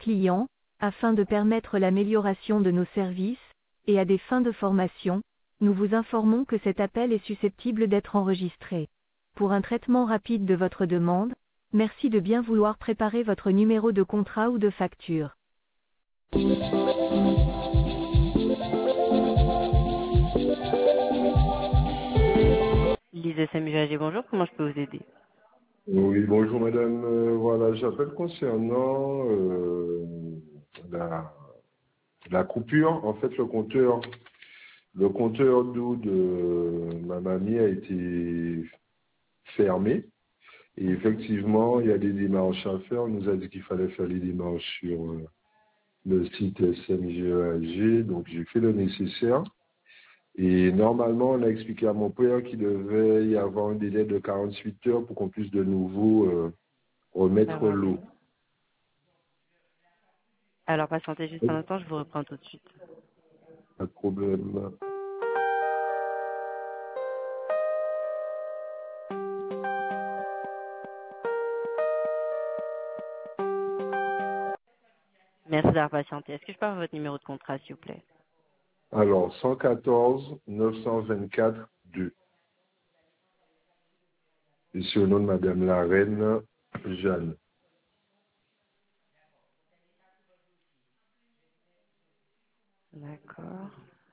clients, afin de permettre l'amélioration de nos services, et à des fins de formation, nous vous informons que cet appel est susceptible d'être enregistré. Pour un traitement rapide de votre demande, merci de bien vouloir préparer votre numéro de contrat ou de facture. Lise SMUAG, bonjour, comment je peux vous aider? Oui, bonjour madame. Voilà, j'appelle concernant la coupure. En fait, le compteur d'eau de ma mamie a été fermé. Et effectivement, il y a des démarches à faire. On nous a dit qu'il fallait faire les démarches sur le site SMGEAG. Donc, j'ai fait le nécessaire. Et normalement, on a expliqué à mon père qu'il devait y avoir un délai de 48 heures pour qu'on puisse de nouveau remettre Alors, l'eau. alors, patientez juste un instant, je vous reprends tout de suite. Pas de problème. Merci d'avoir patienté. Est-ce que je peux avoir votre numéro de contrat, s'il vous plaît? Alors, 114 924 2. Et sur le nom de Madame la Reine Jeanne. D'accord.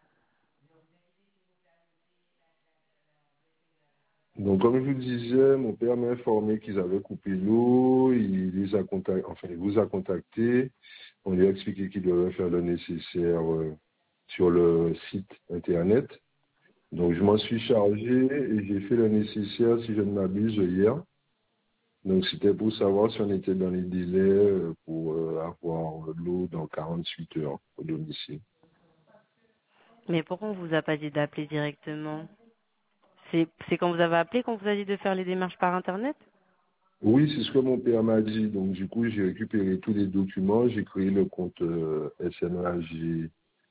Donc, comme je vous disais, mon père m'a informé qu'ils avaient coupé l'eau. Il vous a contacté. On lui a expliqué qu'il devait faire le nécessaire sur le site internet. Donc, je m'en suis chargé et j'ai fait le nécessaire, si je ne m'abuse, hier. Donc, c'était pour savoir si on était dans les délais pour avoir l'eau dans 48 heures au domicile. Mais pourquoi on vous a pas dit d'appeler directement? C'est quand vous avez appelé qu'on vous a dit de faire les démarches par Internet? Oui, c'est ce que mon père m'a dit. Donc, du coup, j'ai récupéré tous les documents. J'ai créé le compte SNAG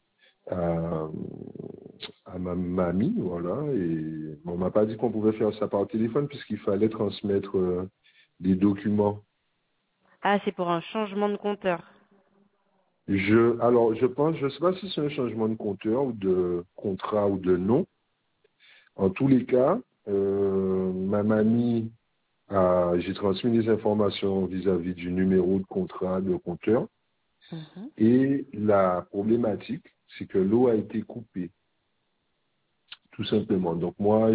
à ma mamie, voilà. Et on m'a pas dit qu'on pouvait faire ça par téléphone puisqu'il fallait transmettre des documents. Ah, c'est pour un changement de compteur. Alors, je sais pas si c'est un changement de compteur ou de contrat ou de nom. En tous les cas, ma mamie j'ai transmis des informations vis-à-vis du numéro de contrat de compteur. Mhm. Et la problématique, c'est que l'eau a été coupée, tout simplement. Donc moi,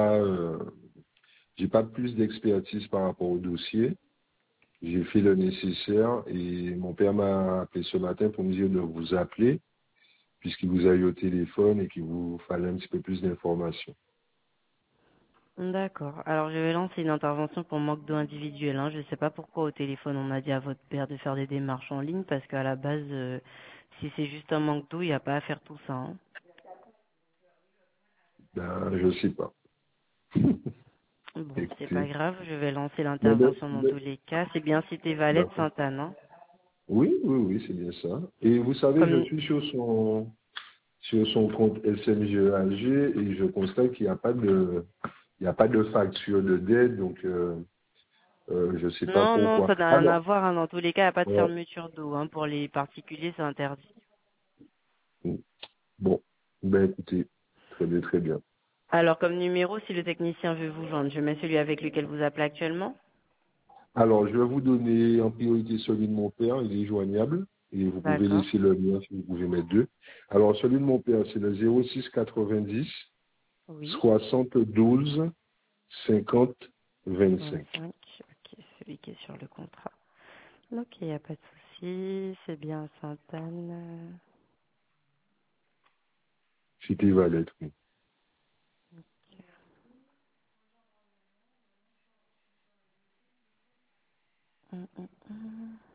j'ai pas plus d'expertise par rapport au dossier. J'ai fait le nécessaire et mon père m'a appelé ce matin pour me dire de vous appeler puisqu'il vous a eu au téléphone et qu'il vous fallait un petit peu plus d'informations. D'accord. Alors, je vais lancer une intervention pour manque d'eau individuel. Hein. Je ne sais pas pourquoi au téléphone on a dit à votre père de faire des démarches en ligne parce qu'à la base, si c'est juste un manque d'eau, il n'y a pas à faire tout ça. Hein. Ben, je sais pas. Bon, c'est pas Écoutez. grave. Je vais lancer Mais l'intervention dans tous les cas. C'est bien cité Valette d'accord. Sainte-Anne. Hein. Oui, oui, oui, c'est bien ça. Et vous savez, je Comme suis sur son compte SMGEAG et je constate qu'il n'y a pas de, il n'y a pas de facture de dette, donc je ne sais pas non, non, pourquoi. ça n'a rien Alors, à voir. Hein. Dans tous les cas, il n'y a pas de euh, fermeture d'eau. Hein. Pour les particuliers, c'est interdit. bon, ben écoutez, très bien, très bien. Alors, comme numéro, si le technicien veut vous joindre, je mets celui avec lequel vous appelez actuellement. Alors, je vais vous donner en priorité celui de mon père, il est joignable, et vous pouvez D'accord. laisser le mien si vous pouvez mettre deux. Alors, celui de mon père, c'est le 06 90 Oui. 72 50 25. 25. Ok, celui qui est sur le contrat. Ok, il n'y a pas de souci. C'est bien Sainte-Anne. C'était Valette, oui. Hum.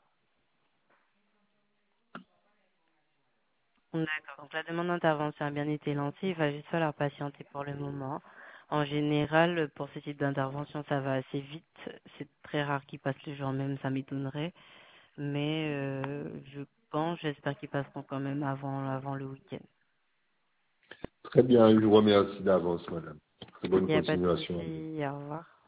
D'accord. Donc la demande d'intervention a bien été lancée. Il va juste falloir patienter pour le moment. En général, pour ce type d'intervention, ça va assez vite. C'est très rare qu'ils passent le jour même, ça m'étonnerait. Mais j'espère qu'ils passeront quand même avant le week-end. Très bien, je vous remercie d'avance, madame. Très Il bonne n'y a pas de continuation. souci. Au revoir.